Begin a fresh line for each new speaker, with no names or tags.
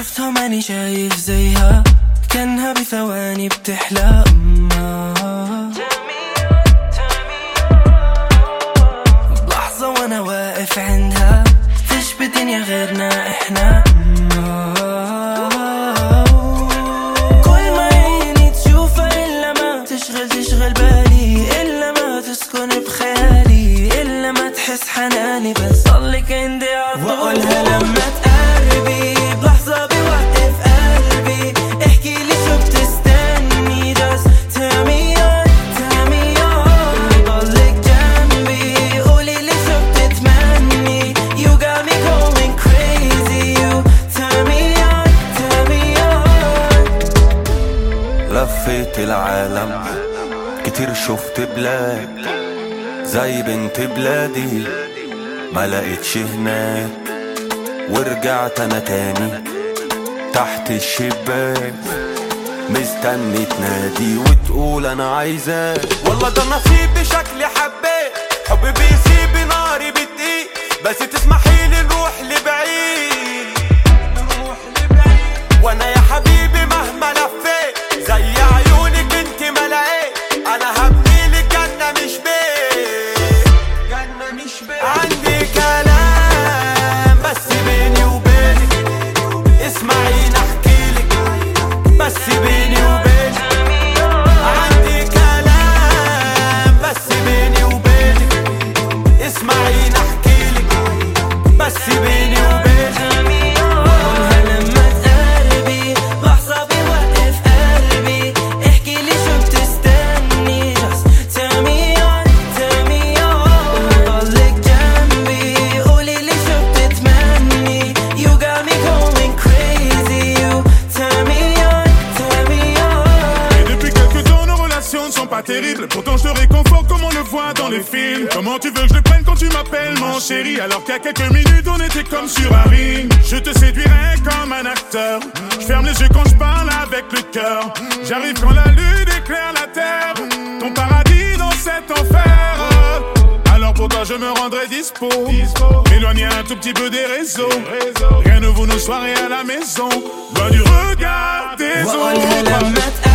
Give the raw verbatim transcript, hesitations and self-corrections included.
شفتها ماني شايف زيها، كانها بثواني بتحلى بلحظة وانا واقف عندها، فيش بالدنيا غيرنا احنا. كل ما عيني تشوفها الا ما تشغل تشغل بالي، الا ما تسكن بخيالي، الا ما تحس حناني، بس ضلك عندي عالطول واقولها لما تقربي بلحظة بوقف قلبي. احكي لي شو بتستني، just tell me on tell me on. ضلك جنبي قولي لي شو بتتمني، you got me going crazy, you tell me on tell me on.
لفيت العالم كتير شفت بلاد زي بنت بلادي ما لقيتش هناك، ورجعت انا تاني تحت الشباك مستني تنادي وتقول انا عايزاك. والله ده نصيبي شكلي حبيت، حبي بيسيب ناري بتقيل، بس تسمحيلي نروح لبعيد وانا يا حبيبي مهما لفيت زي عيونك انت ما لقيت. انا هبني لك جنة مش بيت، جنة مش بيت. عندي كلام بس بيني وبينك، اسمعيني احكيلك بس بيني وبينك. عندي كلام بس بيني وبينك، اسمعيني احكيلك بس بيني وبينك.
وقولها لما تقربي لحظة بوقف قلبي. احكي لي شو بتستني، just tell me on tell me on. ضلك جنبي قولي لي شو بتتمني، you got me going crazy, you tell me on tell me on.
Et depuis quelques temps nos relations ne sont pas terribles, pourtant je te réconforte comme on le voit dans les films. Comment tu veux que je le prenne quand tu m'appelles mon chéri, alors qu'il y a quelques minutes on était comme sur un ring. Je te séduirais comme un acteur, je ferme les yeux quand je parle avec le cœur. J'arrive quand la lune éclaire la terre, ton paradis dans cet enfer. Alors pour toi je me rendrai dispo, m'éloigner un tout petit peu des réseaux. Rien ne vaut nos soirées à la maison, loin du regard des
وقولها
autres.
لما